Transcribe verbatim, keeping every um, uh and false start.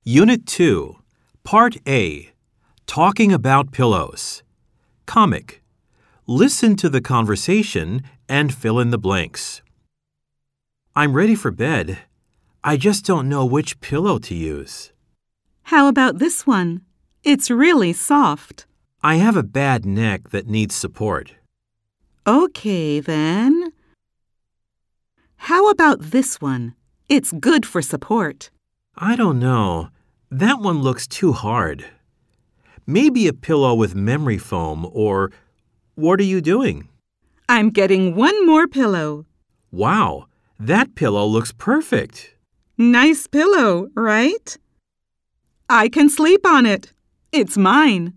Unit two, Part A, Talking About Pillows. Comic. Listen to the conversation and fill in the blanks. I'm ready for bed. I just don't know which pillow to use. How about this one? It's really soft. I have a bad neck that needs support. Okay, then. How about this one? It's good for support. I don't know. That one looks too hard. Maybe a pillow with memory foam or... What are you doing? I'm getting one more pillow. Wow, that pillow looks perfect. Nice pillow, right? I can sleep on it. It's mine.